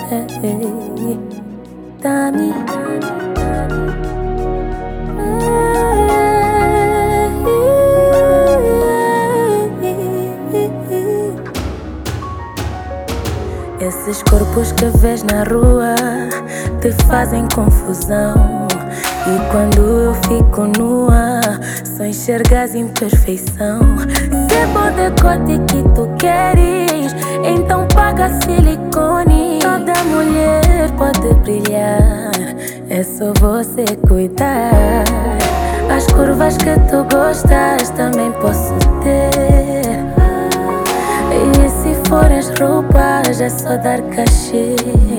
Tami. Esses corpos que vês na rua te fazem confusão. E quando eu fico nua, só enxergas imperfeição. Se é bom decote que tu queres, então paga silicone. Toda mulher pode brilhar, é só você cuidar. As curvas que tu gostas também posso ter. E se forem as roupas, é só dar cachê.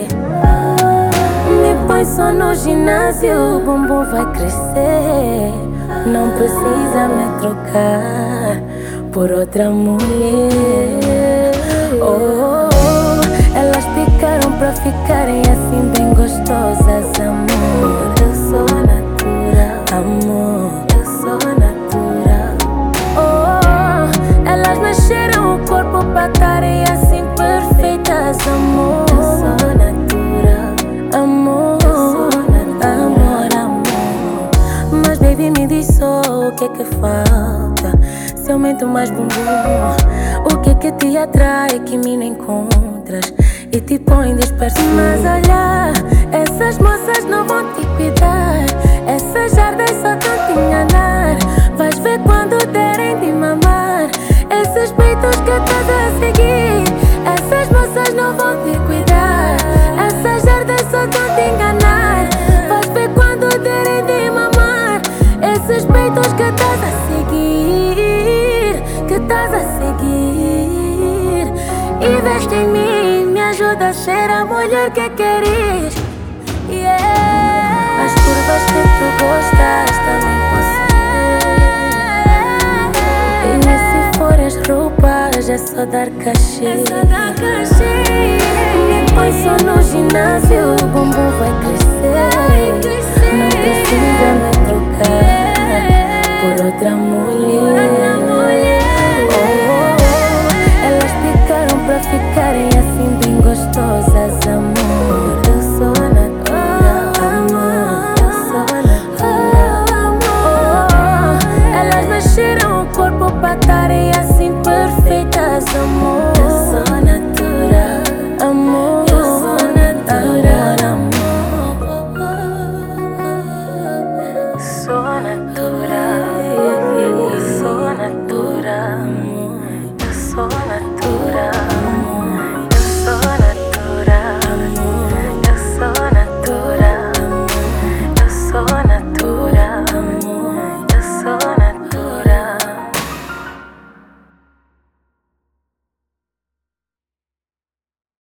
Me põe só no ginásio, o bumbum vai crescer. Não precisa me trocar por outra mulher. Oh, elas picaram pra ficarem assim bem gostosas. Amor, eu sou natural. Amor, eu sou natural. Oh, elas mexeram o corpo pra estarem assim perfeitas. Amor, eu sou natural. Amor, amor, amor. Mas baby, me diz só o que é que falta. Se aumento mais bumbum, o que é que te atrai que me não encontras e te põe disperso? Mas olha, essas moças não vão te cuidar. Essas jardas só vão te enganar. Vais ver quando derem de mamar esses peitos que estás a seguir. Essas moças não vão te cuidar. Essas jardas só vão te enganar. Vais ver quando derem de mamar esses peitos que estás a seguir. Que estás a seguir. Investe em mim, me ajuda a ser a mulher que queres. Yeah. As curvas que tu gostas também posso ter. E se forem as roupas, é só dar cachê. Me põe só no ginásio, o bumbum vai crescer. Não precisa me trocar por outra mulher. Oh, elas picaram pra ficarem assim bem gostosas. Amor, eu sou natural. Amor, eu sou natural. Oh, elas mexeram o corpo pra estarem assim perfeitas. Amor,